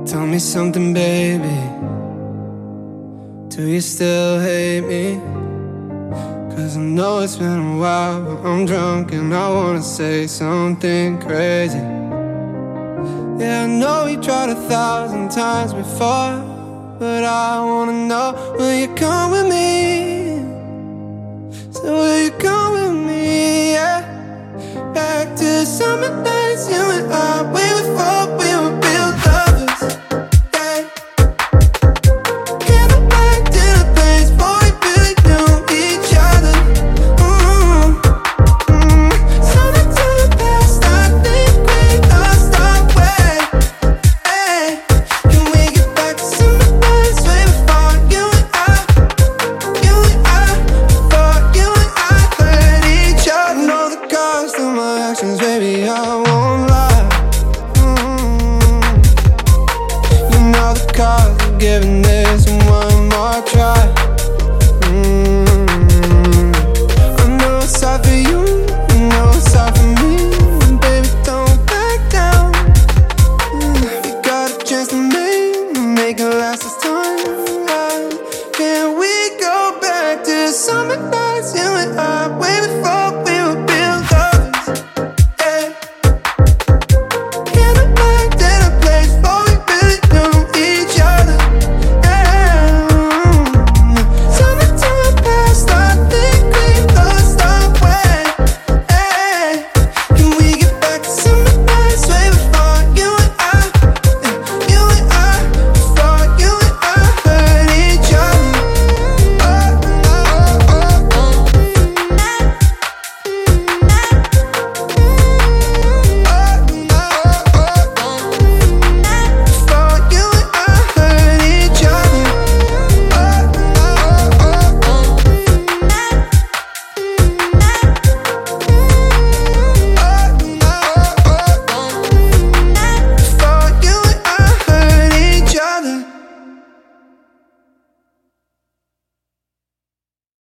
Tell me something, baby. Do you still hate me? 'Cause I know it's been a while, but I'm drunk and I wanna say something crazy. Yeah, I know we tried 1,000 times before, but I wanna know, will you come with me? So will you come with me, yeah? Back to summer days, you and I, we thought we were real lovers, yeah. Get back to the place where we really knew each other. Something to the past, I think we lost our way, hey. Can we get back to summer days way before you and I, before you and I hurt each other? I know the cost of my actions, baby, I won't lie. You know the cost of giving it.